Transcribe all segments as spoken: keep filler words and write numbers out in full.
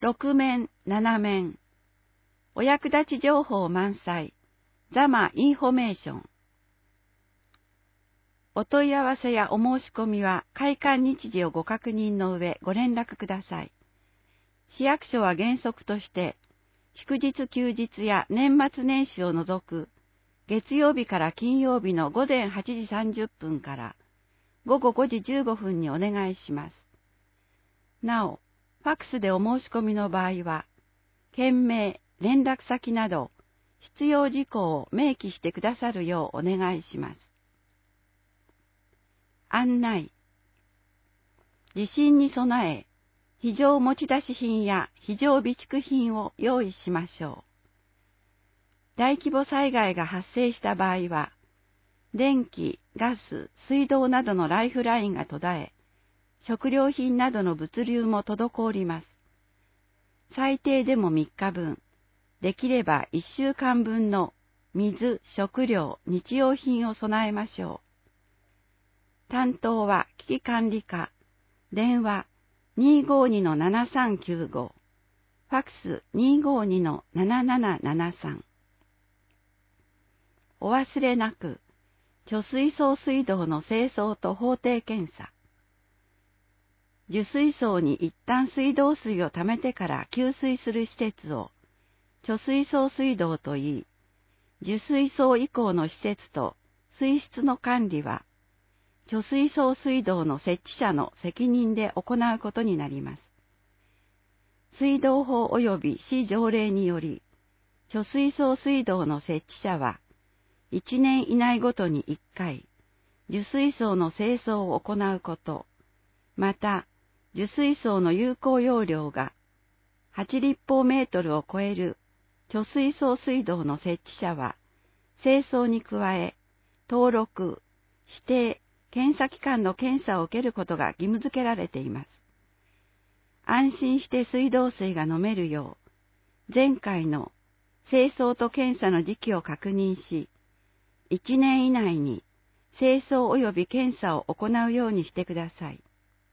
ろく面、なな面。お役立ち情報満載。ザマインフォメーション。お問い合わせやお申し込みは開館日時をご確認の上ご連絡ください。市役所は原則として祝日休日や年末年始を除く月曜日から金曜日の午前はちじさんじゅっぷんから午後ごじじゅうごふんにお願いします。なお、ファックスでお申し込みの場合は、件名、連絡先など必要事項を明記してくださるようお願いします。案内。地震に備え、非常持ち出し品や非常備蓄品を用意しましょう。大規模災害が発生した場合は、電気、ガス、水道などのライフラインが途絶え、食料品などの物流も滞ります。最低でもみっかぶん、できればいっしゅうかんぶんの水、食料、日用品を備えましょう。担当は危機管理課、電話 にーごーにのななさんきゅうご、ファックス にーごーにのななななななさん。お忘れなく、貯水槽水道の清掃と法定検査。受水槽に一旦水道水を溜めてから給水する施設を貯水槽水道といい、受水槽以降の施設と水質の管理は、貯水槽水道の設置者の責任で行うことになります。水道法及び市条例により、貯水槽水道の設置者は、いちねん以内ごとにいっかい、受水槽の清掃を行うこと、また、受水槽の有効容量がはち立方メートルを超える貯水槽水道の設置者は、清掃に加え、登録、指定、検査機関の検査を受けることが義務付けられています。安心して水道水が飲めるよう、前回の清掃と検査の時期を確認し、いちねん以内に清掃及び検査を行うようにしてください。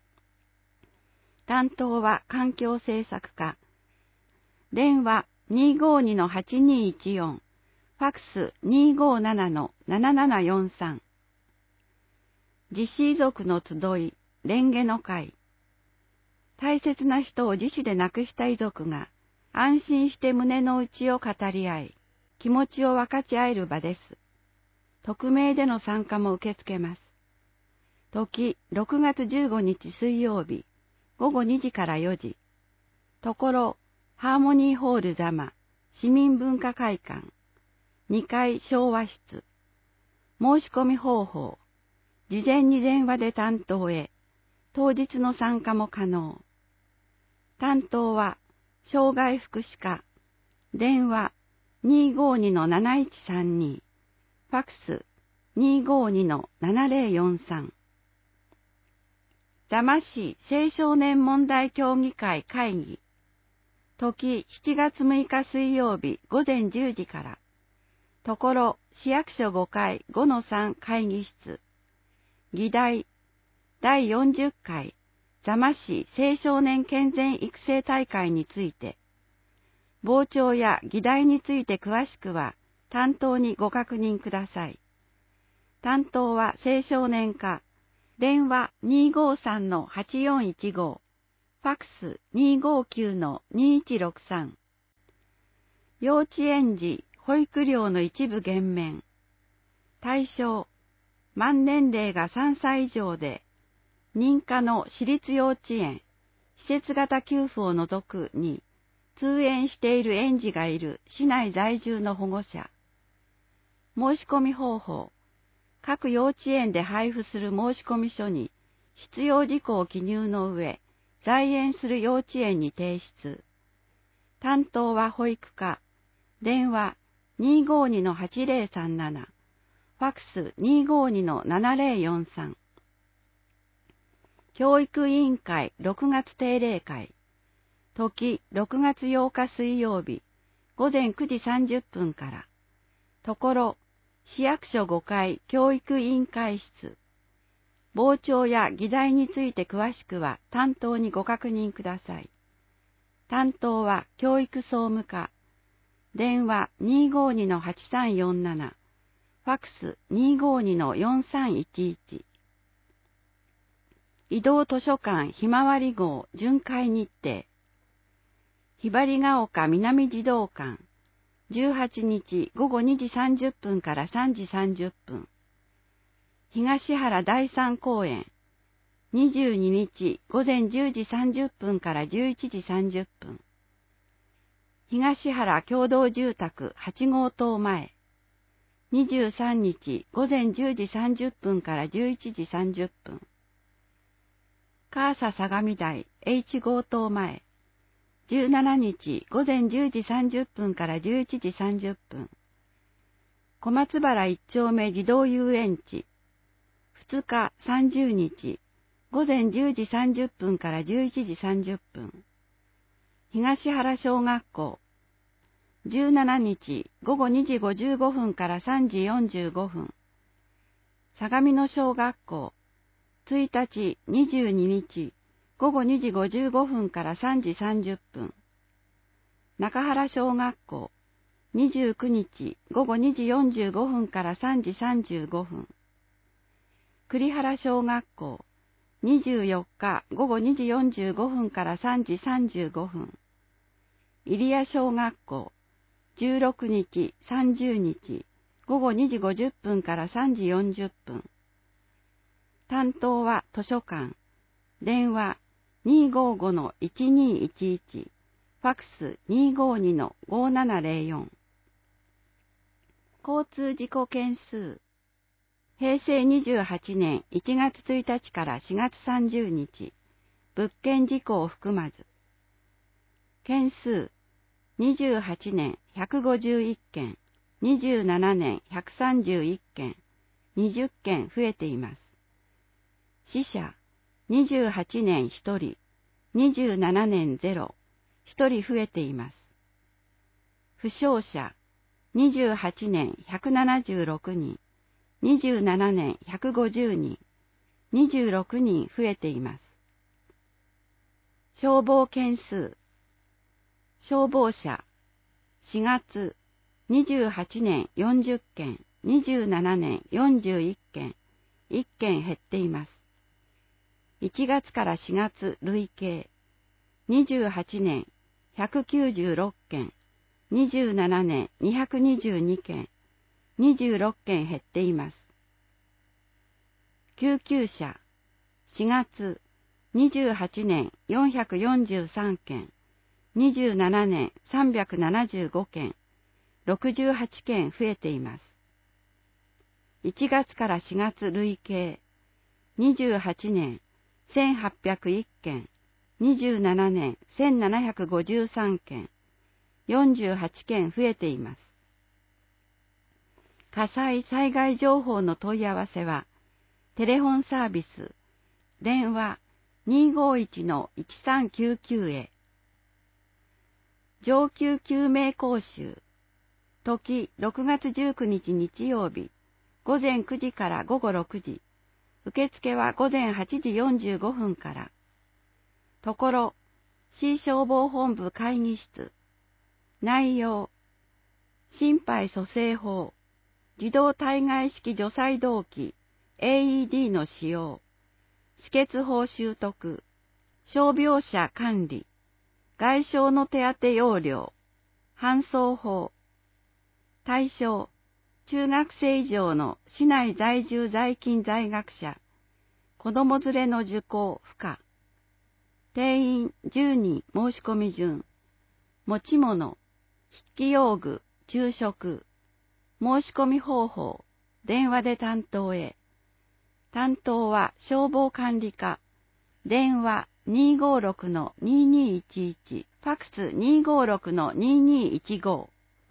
担当は環境政策課。電話 にーごーにのはちにーいちよん、ファックス にーごーななのななななよんさん。自死遺族の集い、蓮華の会。大切な人を自死で亡くした遺族が安心して胸の内を語り合い、気持ちを分かち合える場です。匿名での参加も受け付けます。時ろくがつじゅうごにち水曜日、ごごにじからよじ。ところ、ハーモニーホール座間、市民文化会館、にかい昭和室。申し込み方法、事前に電話で担当へ、当日の参加も可能。担当は、障害福祉課、電話 にーごーにのなないちさんに、ファックス にーごーにのななぜろよんさん。座間市青少年問題協議会会議。時しちがつむいか水曜日ごぜんじゅうじから。ところ市役所ごかい ごのさん 会議室。議題だいよんじゅっかい座間市青少年健全育成大会について。傍聴や議題について詳しくは担当にご確認ください。担当は青少年課。電話 にーごーさんのはちよんいちご、ファックス にーごーきゅうのにいちろくさん。幼稚園児保育料の一部減免。対象、満年齢がさんさい以上で、認可の私立幼稚園、施設型給付を除くに、通園している園児がいる市内在住の保護者。申し込み方法。各幼稚園で配布する申込書に必要事項を記入の上、在園する幼稚園に提出。担当は保育課。電話 にーごーにのはちぜろさんなな、ファックス にーごーにのななぜろよんさん。教育委員会ろくがつ定例会。時ろくがつようか水曜日、ごぜんくじさんじゅっぷんから。ところ、市役所ごかい教育委員会室。傍聴や議題について詳しくは担当にご確認ください。 担当は教育総務課。電話 にーごーにのはちさんよんなな。ファックス にーごーにのよんさんいちいち。移動図書館ひまわり号巡回日程。ひばりが丘南児童館。じゅうはちにちごごにじさんじゅっぷんからさんじさんじゅっぷん。東原第三公園。にじゅうににちごぜんじゅうじさんじゅっぷんからじゅういちじさんじゅっぷん。東原共同住宅はちごうとう前。にじゅうさんにちごぜんじゅうじさんじゅっぷんからじゅういちじさんじゅっぷん。カーサ相模台 エイチごうとう前。じゅうしちにちごぜんじゅうじさんじゅっぷんからじゅういちじさんじゅっぷん。小松原一丁目児童遊園地。ふつかさんじゅうにちごぜんじゅうじさんじゅっぷんからじゅういちじさんじゅっぷん。東原小学校。じゅうしちにちごごにじごじゅうごふんからさんじよんじゅうごふん。相模野小学校。ついたちにじゅうににちごごにじごじゅうごふんからさんじさんじゅっぷん。中原小学校。にじゅうくにちごごにじよんじゅうごふんからさんじさんじゅうごふん。栗原小学校。にじゅうよっかごごにじよんじゅうごふんからさんじさんじゅうごふん。入谷小学校。じゅうろくにちさんじゅうにちごごにじごじゅっぷんからさんじよんじゅっぷん。担当は図書館。電話 にーごーごのいちにいちいち。ファックス にーごーにのごななぜろよん。交通事故件数。へいせいにじゅうはちねんいちがつついたちからしがつさんじゅうにち。物件事故を含まず。件数。にじゅうはちねんひゃくごじゅういっけん。にじゅうななねんひゃくさんじゅういっけん。にじゅっけん増えています。死者。にじゅうはちねんひとり。にじゅうななねんゼロ。ひとり増えています。負傷者。にじゅうはちねんひゃくななじゅうろくにん。にじゅうななねんひゃくごじゅうにん。にじゅうろくにん増えています。消防件数。消防車。しがつ。にじゅうはちねんよんじゅっけん。にじゅうななねんよんじゅういっけん。いっけん減っています。いちがつからしがつ累計。にじゅうはちねんひゃくきゅうじゅうろっけん。にじゅうななねんにひゃくにじゅうにけん。にじゅうろっけん減っています。救急車。しがつ。にじゅうはちねんよんひゃくよんじゅうさんけん。にじゅうななねんさんびゃくななじゅうごけん。ろくじゅうはちけん増えています。いちがつからしがつ累計。にじゅうはちねんせんはっぴゃくいっけん。にじゅうななねんせんななひゃくごじゅうさんけん。よんじゅうはちけん増えています。火災災害情報の問い合わせは、テレフォンサービス、電話 にーごーいちのいちさんきゅうきゅう へ。上級救命講習。時ろくがつじゅうくにち日曜日、ごぜんくじからごごろくじ。受付はごぜんはちじよんじゅうごふんから。ところ、市消防本部会議室。内容。心肺蘇生法。自動体外式除細動器 エーイーディー の使用。止血法習得。傷病者管理。外傷の手当要領。搬送法。対象。中学生以上の市内在住在勤在学者。子供連れの受講不可。定員じゅうにん申し込み順。持ち物。筆記用具、昼食。申し込み方法。電話で担当へ。担当は消防管理課。電話 にーごーろくのにーにーいちいち。ファックス にーごーろくのにーにーいちご。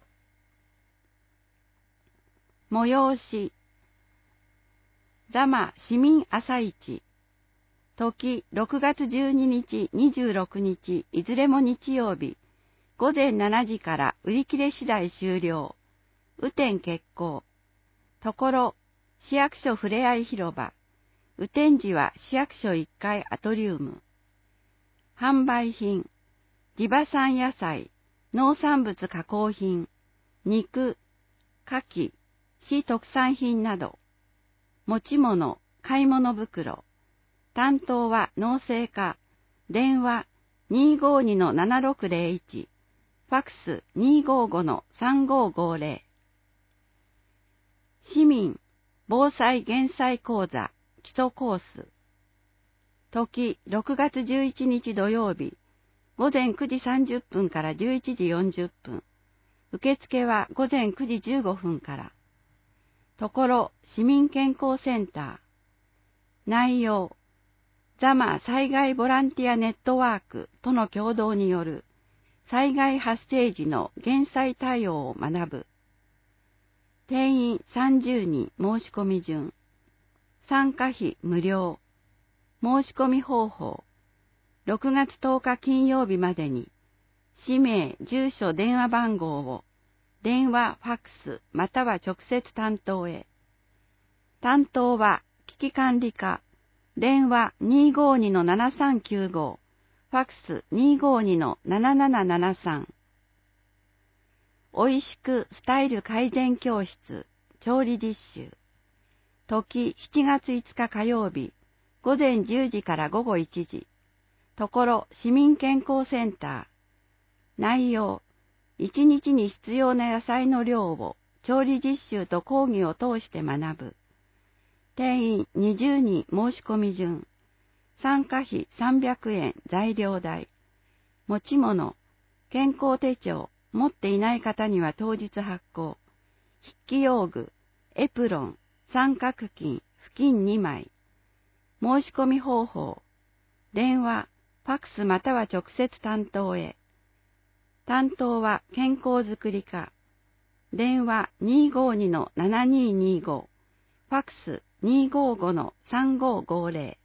催し。座間市民朝市。時ろくがつじゅうににちにじゅうろくにちいずれも日曜日。ごぜんしちじから売り切れ次第終了。雨天決行。ところ、市役所ふれあい広場。雨天時は市役所いっかいアトリウム。販売品。 地場産野菜、農産物加工品、肉、牡蠣、市特産品など、持ち物、買い物袋、担当は農政課、電話 にーごーにのななろくぜろいち、ファックス にーごーごのさんごーごーぜろ。市民防災減災講座基礎コース。時ろくがつじゅういちにち土曜日、午前くじさんじゅっぷんからじゅういちじよんじゅっぷん。受付は午前くじじゅうごふんから。ところ市民健康センター。内容、ザマ災害ボランティアネットワークとの共同による災害発生時の減災対応を学ぶ。定員さんじゅうにん申し込み順。参加費無料。申し込み方法。ろくがつとおか金曜日までに、氏名、住所、電話番号を、電話、ファックス、または直接担当へ。担当は、危機管理課、電話 にーごーにのななさんきゅうご、ファックス にーごーにのななななななさん。おいしくスタイル改善教室、調理実習。時しちがついつか火曜日、午前じゅうじから午後いちじ。ところ市民健康センター。内容、いちにちに必要な野菜の量を調理実習と講義を通して学ぶ。定員にじゅうにん申し込み順。参加費さんびゃくえん材料代。持ち物、健康手帳、持っていない方には当日発行。筆記用具、エプロン、三角巾、布巾にまい。申し込み方法。電話、ファックスまたは直接担当へ。担当は健康づくり課。電話 にーごーにのななにーにーご、ファックス にーごーごのさんごーごーぜろ。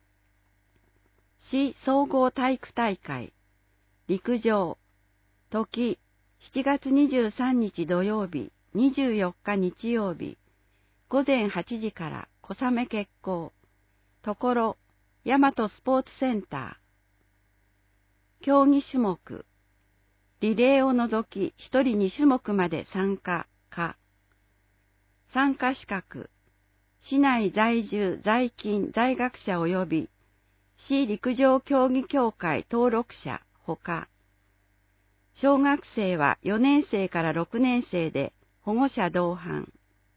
市総合体育大会。陸上。時しちがつにじゅうさんにち土曜日、にじゅうよっか日曜日、午前はちじから小雨決行。ところ、大和スポーツセンター。競技種目。リレーを除きひとりにしゅもくまで参加可。参加資格。市内在住在勤在学者及び市陸上競技協会登録者ほか。小学生はよねんせいからろくねんせいで保護者同伴。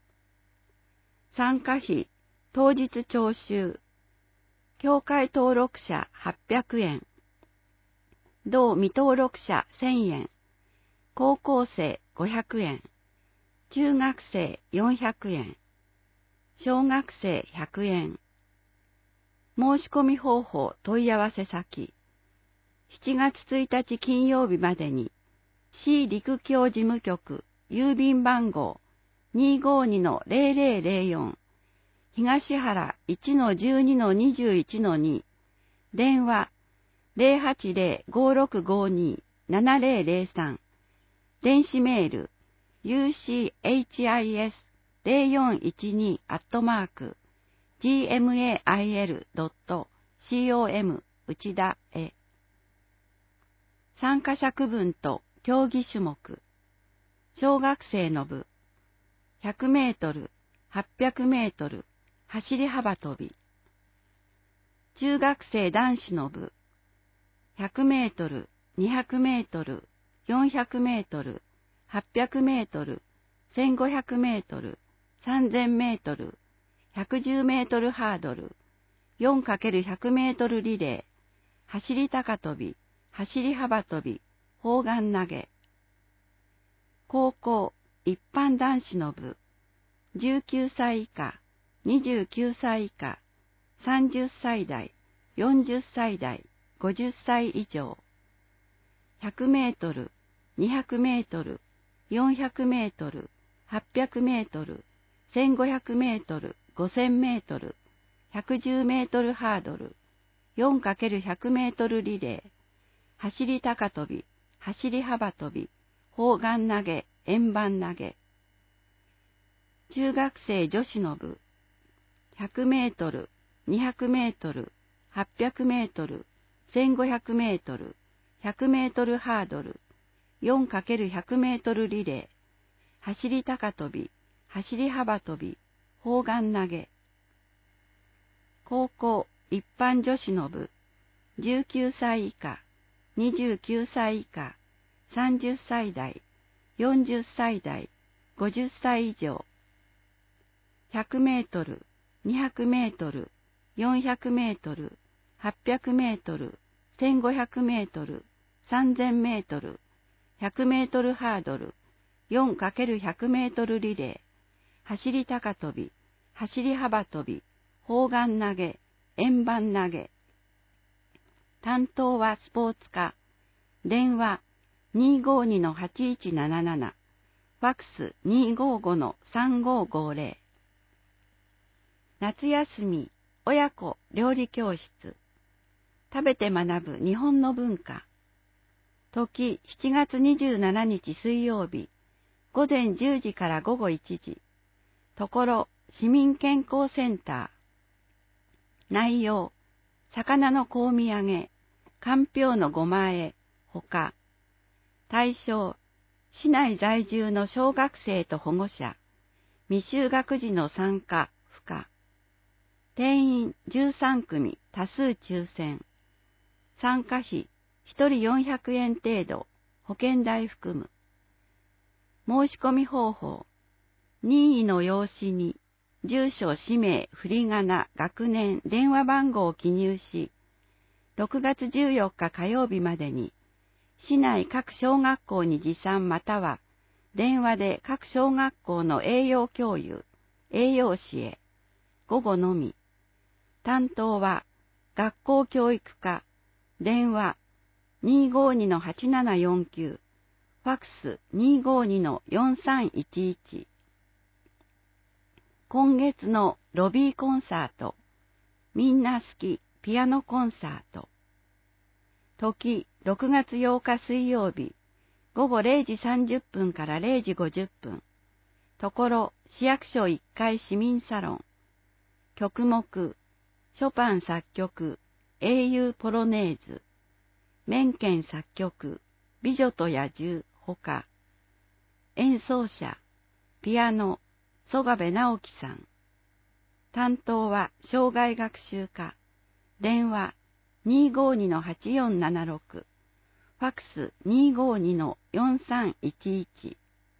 参加費、当日徴収。協会登録者はっぴゃくえん。同未登録者せんえん。高校生ごひゃくえん。中学生よんひゃくえん。小学生ひゃくえん。申し込み方法問い合わせ先。しちがつついたち金曜日までに、市陸協事務局、郵便番号 にーごーにのぜろぜろぜろよん、東原 いちのじゅうにのにじゅういちのに、電話 ぜろはちぜろごろくごにななぜろぜろさん、電子メール ユーシーエイチアイエスぜろよんいちに アットマーク ジーエムエーアイエルドットコム 内田へ。参加者区分と競技種目。小学生の部、ひゃくメートル、はっぴゃくメートル、走り幅跳び。中学生男子の部、ひゃくメートル、にひゃくメートル、よんひゃくメートル、はっぴゃくメートル、せんごひゃくメートル、さんぜんメートル、ひゃくじゅうメートルハードル、よんかけるひゃくメートルリレー、走り高跳び、走り幅跳び、砲丸投げ。高校、一般男子の部、じゅうきゅうさい以下、にじゅうきゅうさい以下、さんじゅっさい代、よんじゅっさい代、ごじゅっさい以上。ひゃくメートル、にひゃくメートル、よんひゃくメートル、はっぴゃくメートル、せんごひゃくメートル、ごせんメートル、ひゃくじゅうメートルハードル、よんかけるひゃくメートルリレー、走り高跳び、走り幅跳び、砲丸投げ、円盤投げ。中学生女子の部、ひゃくメートル、にひゃくメートル、はっぴゃくメートル、せんごひゃくメートル、 ひゃくメートルハードル、よんかけるひゃくメートルリレー、走り高跳び、走り幅跳び、砲丸投げ。高校一般女子の部、じゅうきゅうさい以下、にじゅうきゅうさい以下、さんじゅっさい代、よんじゅっさい代、ごじゅっさい以上。ひゃくメートル、にひゃくメートル、よんひゃくメートル、はっぴゃくメートル、せんごひゃくメートル、さんぜんメートル、ひゃくメートルハードル、よんかけるひゃくメートルリレー、走り高跳び、走り幅跳び、砲丸投げ、円盤投げ。担当はスポーツ課。電話 にーごーにのはちいちなななな、ファックス にーごーごのさんごーごーぜろ。夏休み親子料理教室。食べて学ぶ日本の文化。時しちがつにじゅうしちにち水曜日、午前じゅうじから午後いちじ。ところ市民健康センター。内容、魚の香味揚げ、かんぴょうのごま和え、ほか。対象、市内在住の小学生と保護者、未就学児の参加、不可。定員じゅうさんくみ、多数抽選。参加費、ひとりよんひゃくえん程度、保険代含む。申し込み方法、任意の用紙に、住所、氏名、振り仮名、学年、電話番号を記入し、ろくがつじゅうよっか火曜日までに、市内各小学校に持参または、電話で各小学校の栄養教諭、栄養士へ、午後のみ。担当は、学校教育課、電話 にーごーにのはちななよんきゅう、ファックス にーごーにのよんさんいちいち。今月のロビーコンサート、みんな好きピアノコンサート。時ろくがつようか水曜日、午後れいじさんじゅっぷんかられいじごじゅっぷん。ところ市役所いっかい市民サロン。曲目、ショパン作曲、英雄ポロネーズ。メンケン作曲、美女と野獣ほか。演奏者、ピアノ、曽我部直樹さん。担当は障害学習課。電話 にーごーにのはちよんななろく、ファックス にーごーにのよんさんいちいち。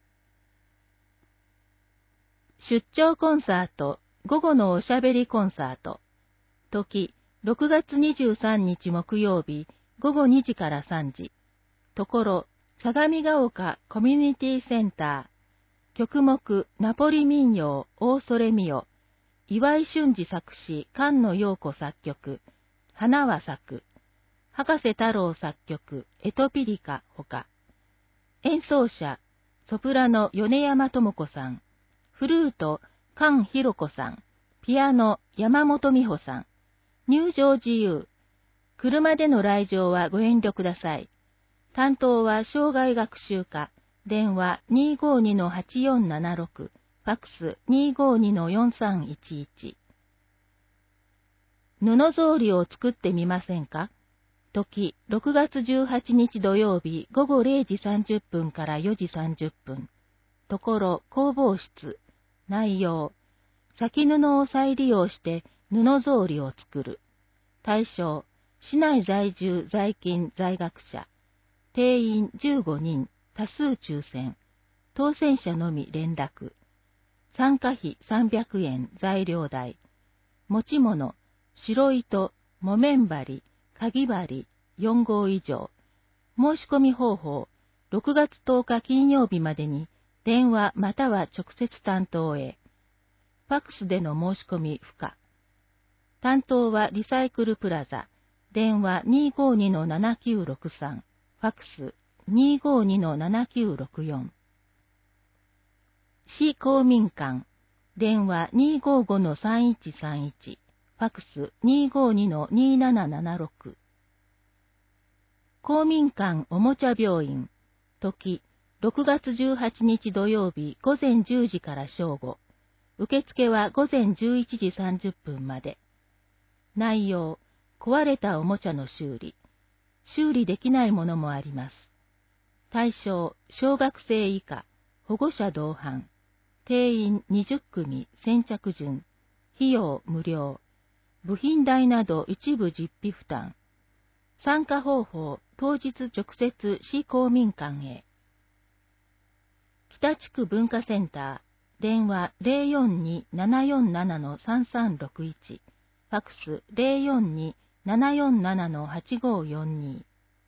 出張コンサート、午後のおしゃべりコンサート。時、ろくがつにじゅうさんにち木曜日、午後にじからさんじ。ところ、相模が丘コミュニティセンター。曲目、ナポリ民謡、オーソレミオ。岩井俊二作詞、菅野陽子作曲。花は咲く。博士太郎作曲、エトピリカほか。演奏者、ソプラノ米山智子さん。フルート、菅博子さん。ピアノ、山本美穂さん。入場自由。車での来場はご遠慮ください。担当は障害学習課。電話 にーごーにのはちよんななろく。ファックス にーごーにのよんさんいちいち。布草履を作ってみませんか？時、ろくがつじゅうはちにち土曜日午後れいじさんじゅっぷんからよじさんじゅっぷん。ところ、工房室。内容。先布を再利用して布草履を作る。対象、市内在住在勤在学者。定員じゅうごにん、多数抽選。当選者のみ連絡。参加費さんびゃくえん材料代。持ち物、白糸、木綿針、かぎ針、よんごう以上。申し込み方法、ろくがつとおか金曜日までに電話または直接担当へ。ファックスでの申し込み不可。担当はリサイクルプラザ。電話 にーごーにのななきゅうろくさん。ファックス にーごーにのななきゅうろくよん。市公民館。電話 にーごーごのさんいちさんいち。ファックス にーごーにのにーななななろく。公民館おもちゃ病院。時、ろくがつじゅうはちにち土曜日午前じゅうじから正午。受付は午前じゅういちじさんじゅっぷんまで。内容、壊れたおもちゃの修理。 修理できないものもあります。対象、小学生以下、保護者同伴、定員にじゅっくみ先着順、費用無料、部品代など一部実費負担。参加方法、当日直接市公民館へ。北地区文化センター、電話 ゼロよんに ななよんなな さんさんろくいち、ファクス ゼロよんに ななよんなな はちごよんに。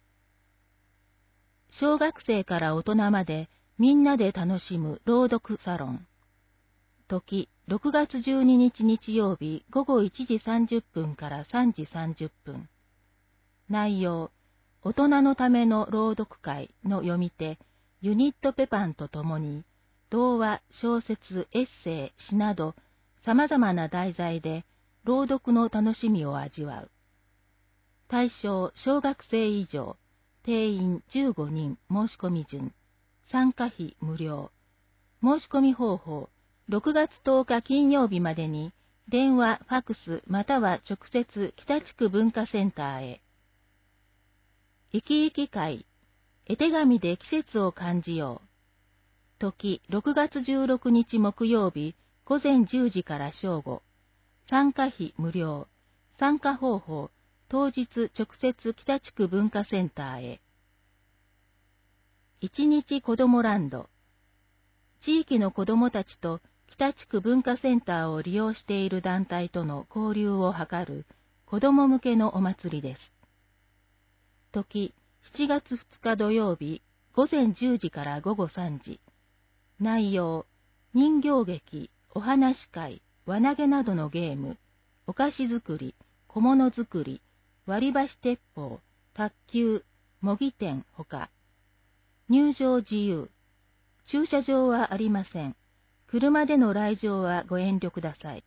小学生から大人までみんなで楽しむ朗読サロン。時、ろくがつじゅうににち日曜日ごごいちじさんじゅっぷんからさんじさんじゅっぷん。内容、大人のための朗読会の読み手、ユニットペパンとともに、童話、小説、エッセイ、詩など、様々な題材で朗読の楽しみを味わう。対象、小学生以上、定員じゅうごにん申し込み順、参加費無料。申し込み方法、ろくがつとおか金曜日までに、電話、ファクスまたは直接北地区文化センターへ。いきいき会、絵手紙で季節を感じよう。時、ろくがつじゅうろくにち木曜日、午前じゅうじから正午。参加費無料。参加方法、当日直接北地区文化センターへ。一日子どもランド。地域の子どもたちと北地区文化センターを利用している団体との交流を図る子ども向けのお祭りです。時、しちがつふつか土曜日、午前じゅうじから午後さんじ。内容、人形劇、お話し会、輪投げなどのゲーム、お菓子作り、小物作り、割り箸鉄砲、卓球、模擬店ほか。入場自由。駐車場はありません。車での来場はご遠慮ください。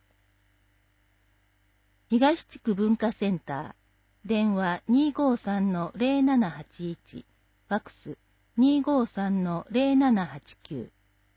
東地区文化センター。電話 にーごーさんのゼロななはちいち、ファクス にーごーさんのゼロななはちきゅう。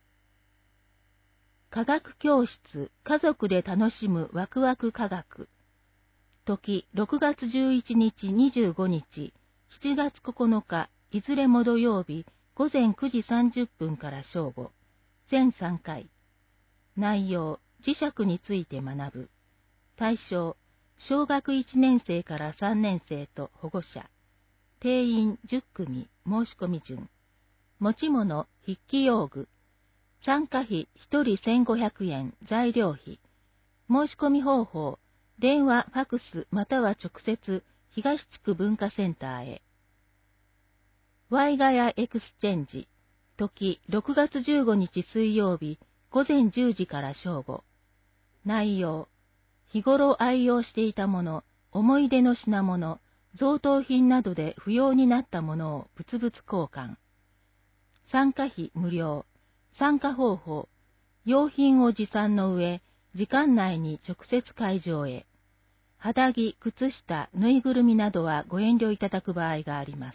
科学教室、家族で楽しむワクワク科学。時、ろくがつじゅういちにちにじゅうごにち、しちがつここのか、いずれも土曜日、午前くじさんじゅっぷんから正午。全さんかい。内容、磁石について学ぶ。対象、小学いちねんせいからさんねんせいと保護者。定員じゅっくみ申し込み順。持ち物、筆記用具。参加費ひとりせんごひゃくえん材料費。申し込み方法、電話、ファクスまたは直接東地区文化センターへ。ワイガヤエクスチェンジ。時、ろくがつじゅうごにち水曜日、午前じゅうじから正午。内容、日頃愛用していたもの、思い出の品物、贈答品などで不要になったものを物々交換。参加費無料。参加方法、用品を持参の上、時間内に直接会場へ。肌着、靴下、ぬいぐるみなどはご遠慮いただく場合があります。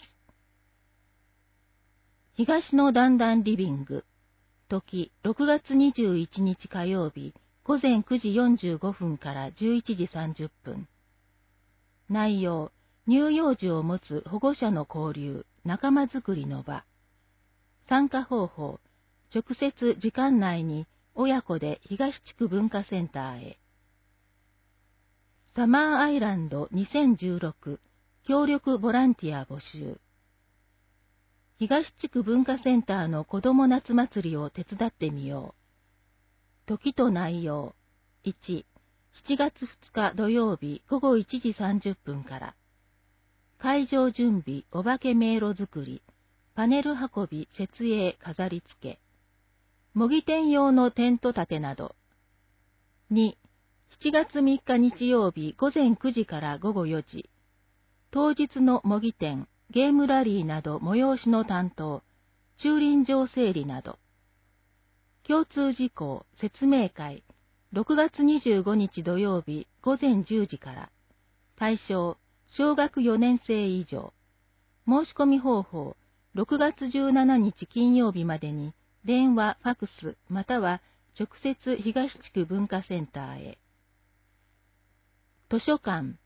東の段々リビング。時、ろくがつにじゅういちにち火曜日、午前くじよんじゅうごふんからじゅういちじさんじゅっぷん。内容、乳幼児を持つ保護者の交流、仲間づくりの場。参加方法、直接時間内に親子で東地区文化センターへ。サマーアイランドにせんじゅうろく協力ボランティア募集。東地区文化センターの子ども夏祭りを手伝ってみよう。時と内容。いち、しちがつふつか土曜日ごごいちじさんじゅっぷんから。会場準備、お化け迷路作り、パネル運び、設営、飾り付け。模擬店用のテント立てなど。に、しちがつみっか日曜日午前くじからごごよじ。当日の模擬店、ゲームラリーなど催しの担当、駐輪場整理など。共通事項、説明会、ろくがつにじゅうごにち土曜日午前じゅうじから。対象、小学よねんせい以上。申し込み方法、ろくがつじゅうしちにち金曜日までに、電話、ファクス、または直接東地区文化センターへ。図書館、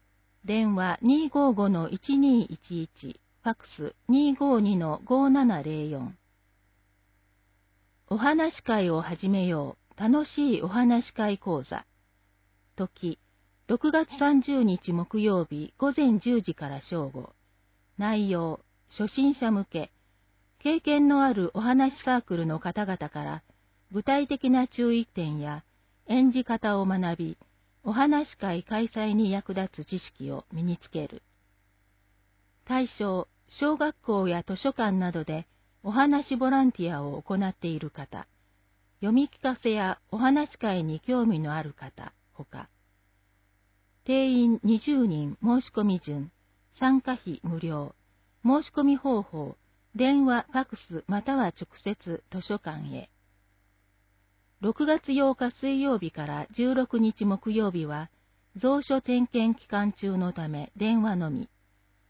電話 にーごーごのいちにーいちいち、ファックス にーごーにのごーななぜろよん。お話し会を始めよう。楽しいお話し会講座。時、ろくがつさんじゅうにち木曜日午前じゅうじから正午。内容、初心者向け。経験のあるお話サークルの方々から具体的な注意点や演じ方を学び、お話し会開催に役立つ知識を身につける。対象、小学校や図書館などでお話ボランティアを行っている方、読み聞かせやお話し会に興味のある方、ほか。定員にじゅうにん申し込み順、参加費無料、申し込み方法、電話、ファックスまたは直接図書館へ。ろくがつようか水曜日からじゅうろくにち木曜日は、蔵書点検期間中のため電話のみ。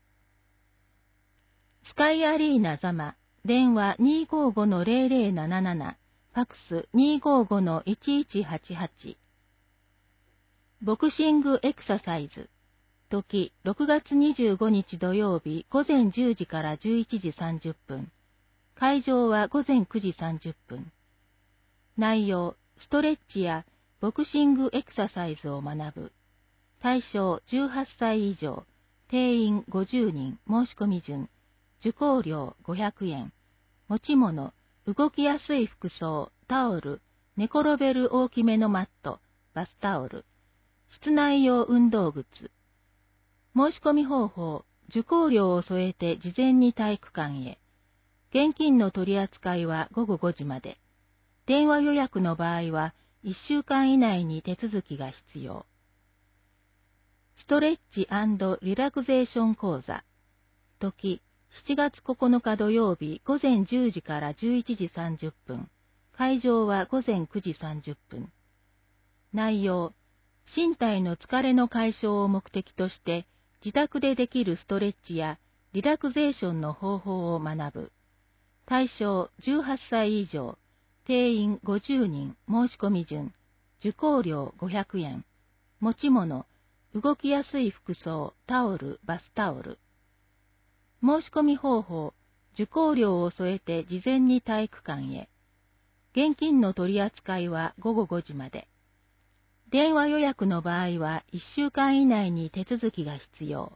スカイアリーナザマ、電話 にーごーごのぜろぜろなななな、ファックス にーごーごのいちいちはちはち。ボクシングエクササイズ。時、ろくがつにじゅうごにち土曜日午前じゅうじからじゅういちじさんじゅっぷん。会場は午前くじさんじゅっぷん。内容、ストレッチやボクシングエクササイズを学ぶ。対象じゅうはっさい以上。定員ごじゅうにん申し込み順。受講料ごひゃくえん。持ち物、動きやすい服装、タオル、寝転べる大きめのマット、バスタオル。室内用運動靴。申し込み方法、受講料を添えて事前に体育館へ。現金の取り扱いはごごごじまで。電話予約の場合はいっしゅうかん以内に手続きが必要。ストレッチ&リラクゼーション講座。時、しちがつここのか土曜日午前じゅうじからじゅういちじさんじゅっぷん。会場は午前くじさんじゅっぷん。内容、身体の疲れの解消を目的として自宅でできるストレッチやリラクゼーションの方法を学ぶ。対象じゅうはっさい以上。定員ごじゅうにん申し込み順。受講料ごひゃくえん。持ち物、動きやすい服装、タオル、バスタオル。申し込み方法、受講料を添えて事前に体育館へ。現金の取り扱いはごごごじまで。電話予約の場合はいっしゅうかん以内に手続きが必要。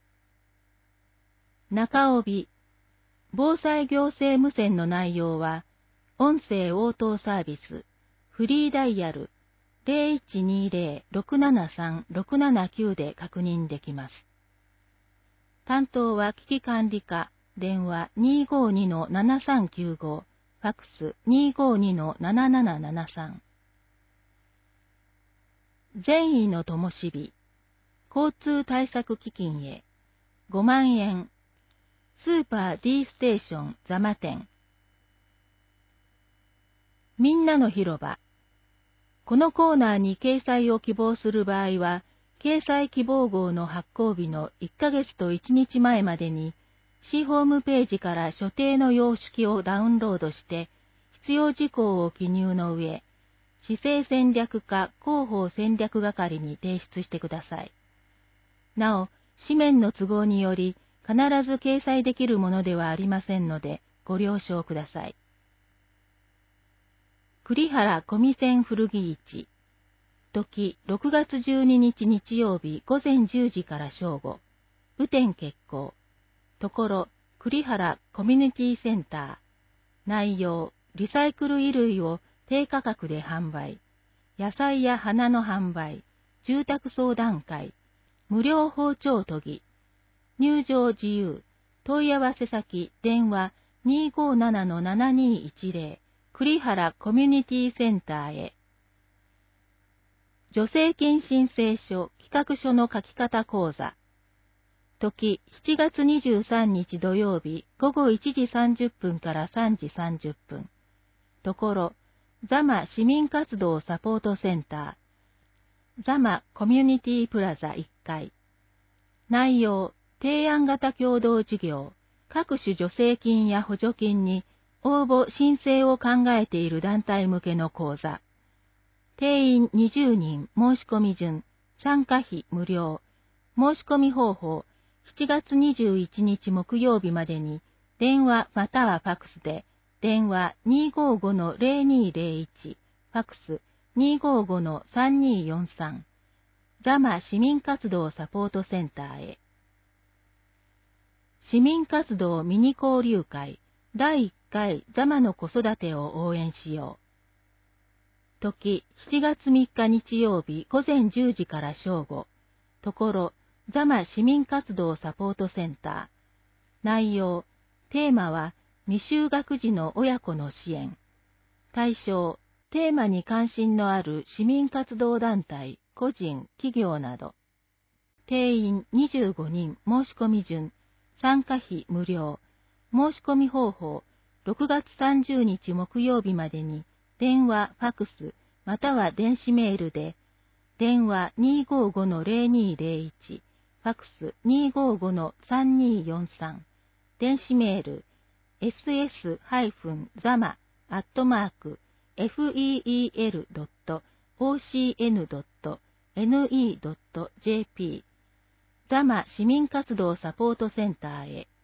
中帯、防災行政無線の内容は、音声応答サービス、フリーダイヤル ゼロいちにゼロ ろくななさん ろくななきゅう で確認できます。担当は危機管理課、電話 にーごーにのななさんきゅうご、ファックス にーごーにのななななななさん。善意の灯火、交通対策基金へ、ごまんえん、スーパー D ステーションザマ店。みんなの広場。このコーナーに掲載を希望する場合は、掲載希望号の発行日のいっかげつといちにちまえまでに、市ホームページから所定の様式をダウンロードして、必要事項を記入の上、市政戦略課広報戦略係に提出してください。なお、紙面の都合により、必ず掲載できるものではありませんので、ご了承ください。栗原小見線古着市。時、ろくがつじゅうににち日曜日午前じゅうじから正午。雨天決行。ところ、栗原コミュニティセンター。内容、リサイクル衣類を低価格で販売。野菜や花の販売。住宅相談会。無料包丁研ぎ。入場自由。問い合わせ先、電話 にーごーななのななにーいちぜろ。栗原コミュニティセンターへ。助成金申請書企画書の書き方講座。時、しちがつにじゅうさんにち土曜日午後いちじさんじゅっぷんからさんじさんじゅっぷん。ところ、ザマ市民活動サポートセンター。ザマコミュニティプラザいっかい。内容、提案型共同事業、各種助成金や補助金に応募申請を考えている団体向けの講座。定員にじゅうにん申し込み順、参加費無料、 申し込み方法、しちがつにじゅういちにち木曜日までに、電話またはファックスで、電話 にーごーごのゼロにーゼロいち、ファックス にーごーごのさんにーよんさん、座間市民活動サポートセンターへ。市民活動ミニ交流会だいいっかい座間の子育てを応援しよう。時、しちがつみっか日曜日午前じゅうじから正午。ところ、座間市民活動サポートセンター。内容、テーマは未就学児の親子の支援。対象、テーマに関心のある市民活動団体、個人、企業など。定員にじゅうごにん申し込み順。参加費無料。申し込み方法、ろくがつさんじゅうにち木曜日までに、電話、ファックス、または電子メールで、電話 にーごーごのゼロにーゼロいち、ファックス にーごーごのさんにーよんさん、電子メール、エスエス ザマ アットマーク フィーイーエル ドット オーシーエヌ ドット エヌイー ドット ジェーピー、座間市民活動サポートセンターへ。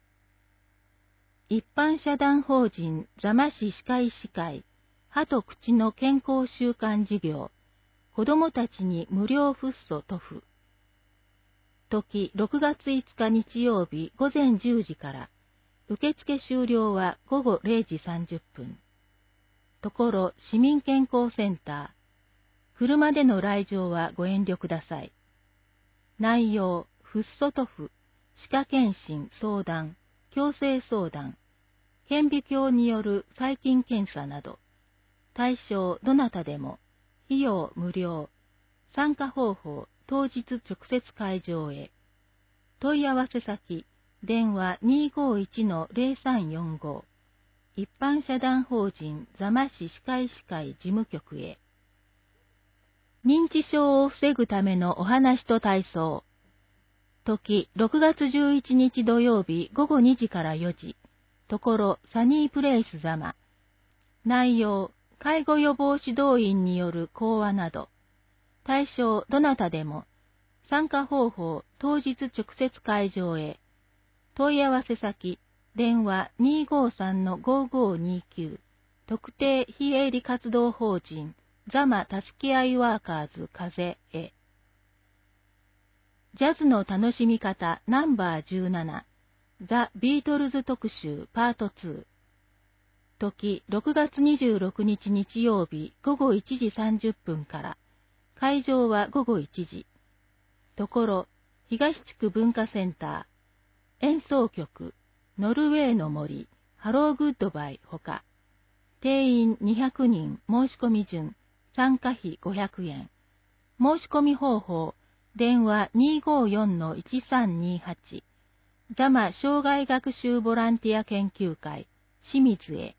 一般社団法人座間市歯科医師会、歯と口の健康習慣事業、子どもたちに無料フッ素塗布。時、ろくがついつか日曜日午前じゅうじから、受付終了はごごれいじさんじゅっぷん。ところ、市民健康センター。車での来場はご遠慮ください。内容、フッ素塗布、歯科検診相談、矯正相談、顕微鏡による細菌検査など、対象どなたでも、費用無料、参加方法、当日直接会場へ。問い合わせ先、電話 にーごーいちのゼロさんよんご、一般社団法人座間市歯科医師会事務局へ。認知症を防ぐためのお話と体操。時、ろくがつじゅういちにち土曜日ごごにじからよじ。ところ、サニープレイス座間。内容、介護予防指導員による講話など。対象、どなたでも。参加方法、当日直接会場へ。問い合わせ先、電話 にーごーさんのごーごーにーきゅう。特定非営利活動法人、座間たすけあいワーカーズ風へ。ジャズの楽しみ方ナンバーじゅうなな、ザ・ビートルズ特集パートツー。時、ろくがつにじゅうろくにち日曜日ごごいちじさんじゅっぷんから、会場はごごいちじ。ところ、東地区文化センター、演奏曲、ノルウェーの森、ハローグッドバイほか、定員にひゃくにん申し込み順、参加費ごひゃくえん。申し込み方法、電話 にーごーよんのいちさんにはち、座間障害学習ボランティア研究会、清水へ。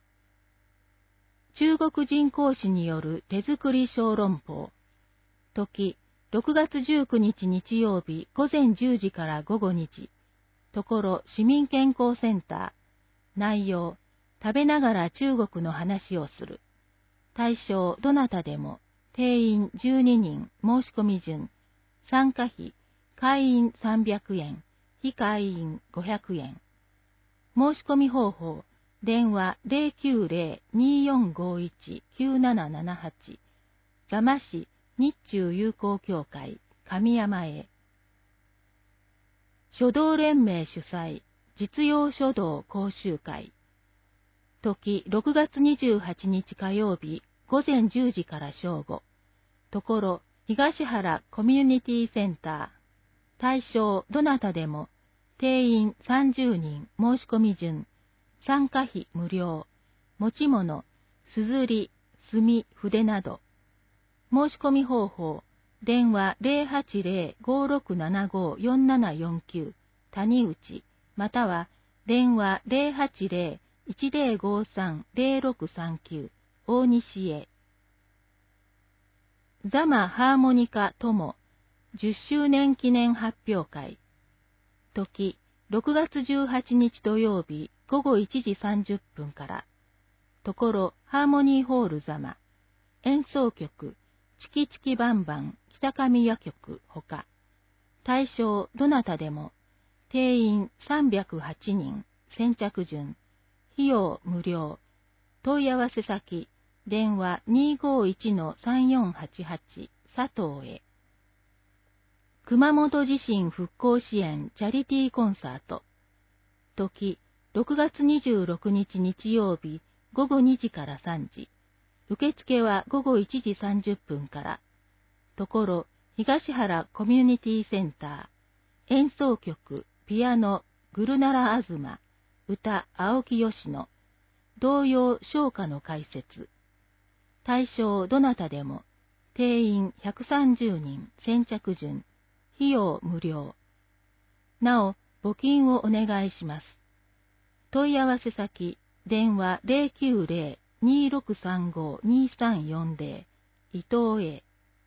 中国人講師による手作り小籠包。時、ろくがつじゅうくにち日曜日午前じゅうじからごごにじ。ところ、市民健康センター。内容、食べながら中国の話をする。対象、どなたでも。定員じゅうににん申し込み順。参加費、会員さんびゃくえん、非会員ごひゃくえん。申し込み方法、電話 ゼロきゅうゼロ にーよんごいち きゅうななななはち、座間市日中友好協会神山へ。書道連盟主催、実用書道講習会。時、ろくがつにじゅうはちにち火曜日、午前じゅうじから正午。ところ、東原コミュニティセンター。対象、どなたでも。定員さんじゅうにん申し込み順。参加費無料。持ち物、すずり、墨、筆など。申し込み方法、電話 ゼロはちゼロ ごろくななご よんななよんきゅう 谷内、または電話 ゼロはちゼロ いちゼロごさん ゼロろくさんきゅう 大西へ。座間ハーモニカ友じゅっしゅうねん記念発表会。時、ろくがつじゅうはちにち土曜日ごごいちじさんじゅっぷんから。ところ、ハーモニーホール座間。演奏曲、チキチキバンバン北上夜曲ほか。 対象どなたでも、定員さんびゃくはちにん、先着順、費用無料、問い合わせ先、電話 にーごーいちのさんよんはちはち 佐藤へ。熊本地震復興支援チャリティーコンサート。時、ろくがつにじゅうろくにち日曜日ごごにじからさんじ。受付はごごいちじさんじゅっぷんから。ところ、東原コミュニティセンター。演奏曲、ピアノ、グルナラ・アズマ。歌、青木吉野。童謡、唱歌の解説。対象どなたでも。定員ひゃくさんじゅうにん、先着順。費用無料。なお、募金をお願いします。問い合わせ先、電話 ゼロきゅうゼロ にーろくさんご にーさんよんゼロ 伊藤へ。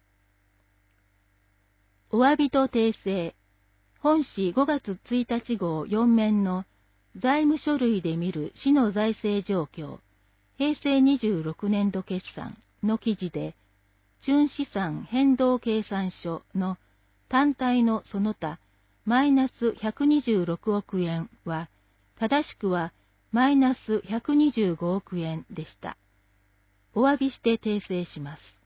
お詫びと訂正。本誌ごがつついたち号よん面の財務書類で見る市の財政状況、平成にじゅうろくねんど決算の記事で、純資産変動計算書の単体のその他マイナスひゃくにじゅうろくおくえんは、正しくはマイナスひゃくにじゅうごおくえんでした。お詫びして訂正します。